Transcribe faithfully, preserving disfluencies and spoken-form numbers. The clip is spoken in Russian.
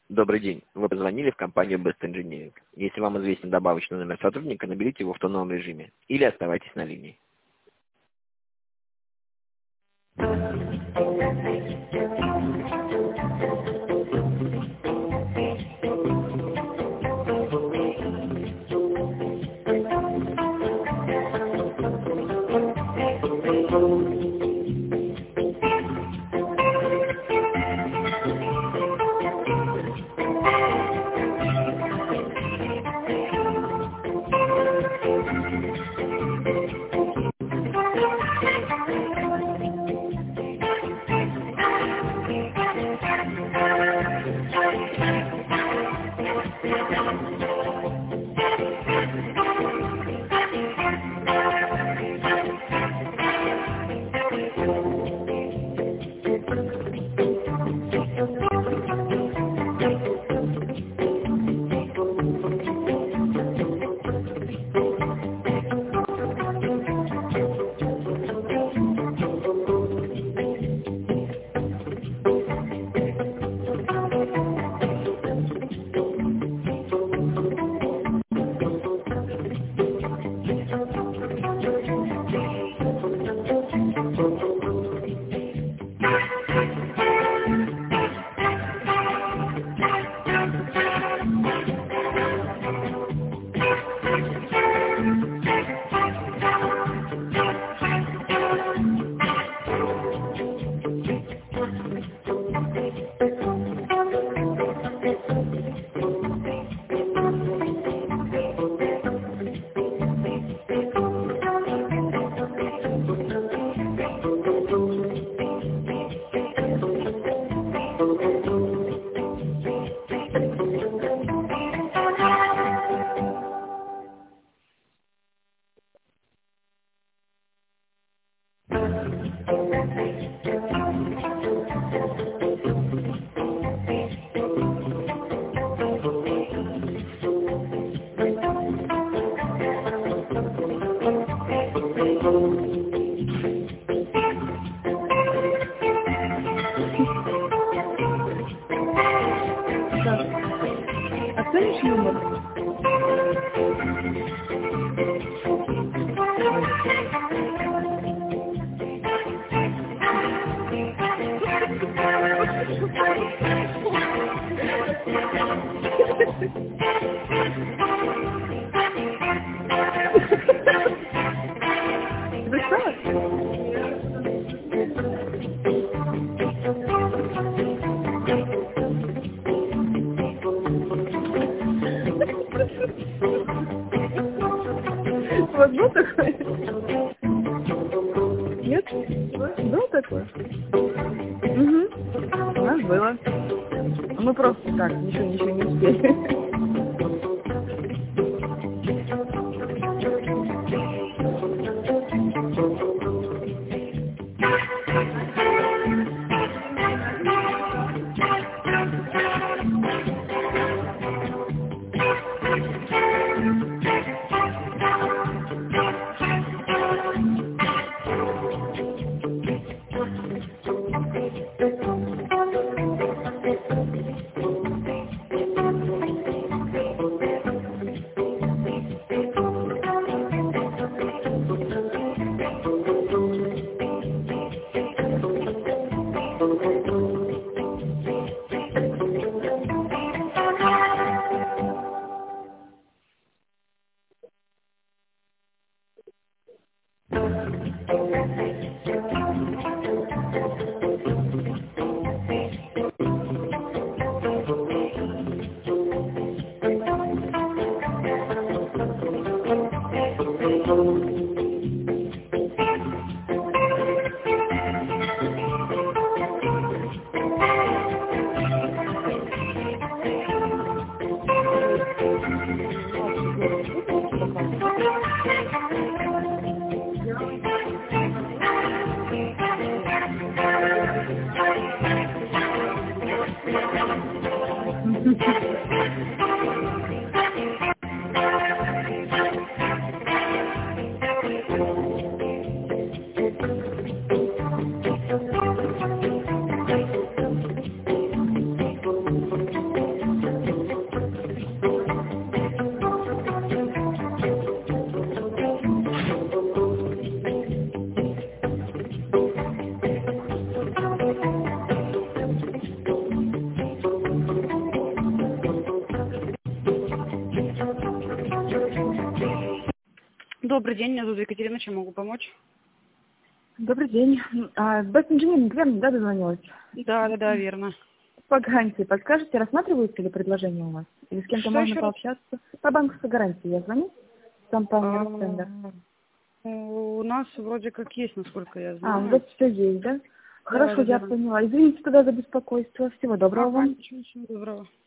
Добрый день. Вы позвонили в компанию Best Engineering. Если вам известен добавочный номер сотрудника, наберите его в тоновом режиме или оставайтесь на линии. Оценишь юмор? Вы что? У вас был такой? Нет? Был такой? Угу. У нас было. Мы просто так, ничего, ничего не успели. Добрый день, меня зовут Екатерина, чем могу помочь? Добрый день. А, Best Engineering, верно, да, дозвонилась? Да, да, да, верно. По гарантии подскажете, рассматриваются ли предложения у вас? Или с кем-то Что можно еще раз? пообщаться? По банковской гарантии я звоню. Компания Ростендер. А, У нас вроде как есть, насколько я А, у знаю. вас все есть, да? Да, Хорошо, да, я да. поняла. Извините тогда за беспокойство. Всего доброго Ага, вам. ничего, ничего доброго.